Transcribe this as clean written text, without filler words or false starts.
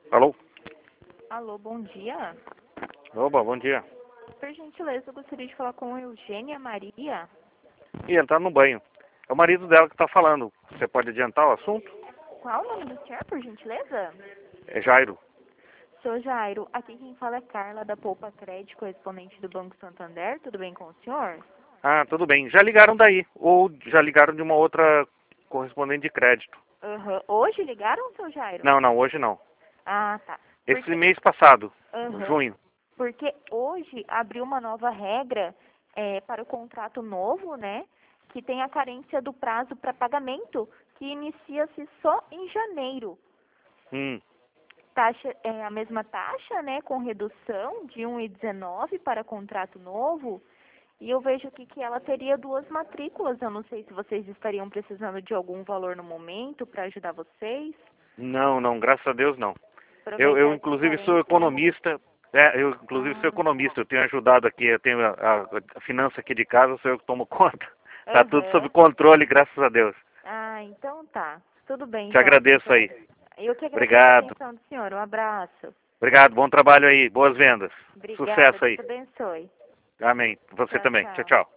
Alô? Alô, bom dia. Oba, bom dia. Por gentileza, eu gostaria de falar com a Eugênia Maria. Ih, ele tá no banho. É o marido dela que tá falando. Você pode adiantar o assunto? Qual o nome do senhor, por gentileza? É Jairo. Sou Jairo. Aqui quem fala é Carla, da Poupa Crédito, correspondente do Banco Santander. Tudo bem com o senhor? Ah, tudo bem. Já ligaram daí. Ou já ligaram de uma outra correspondente de crédito. Aham. Hoje ligaram, seu Jairo? Não, não, hoje não. Ah, tá. Esse Porque, mês passado, aham. junho. Porque hoje abriu uma nova regra para o contrato novo, né? Que tem a carência do prazo para pagamento, que inicia-se só em janeiro. Hum. Taxa, é a mesma taxa, né, com redução de 1,19 para contrato novo. E eu vejo aqui que ela teria duas matrículas. Eu não sei se vocês estariam precisando de algum valor no momento para ajudar vocês. Não, não, graças a Deus não. Eu Aproveitar essa inclusive sou carência, né? economista. Eu inclusive sou Ah, economista. Eu tenho ajudado aqui, eu tenho a finança aqui de casa, sou eu que tomo conta. Tá tudo sob aham. controle, graças a Deus. Ah, então tá. Tudo bem, Te então. agradeço aí. Eu que agradeço a Obrigado. atenção do senhor. Um abraço. Obrigado, bom trabalho aí, boas vendas. Obrigada. Sucesso Deus aí. abençoe. Amém. Você Tchau, também. Tchau, tchau. tchau.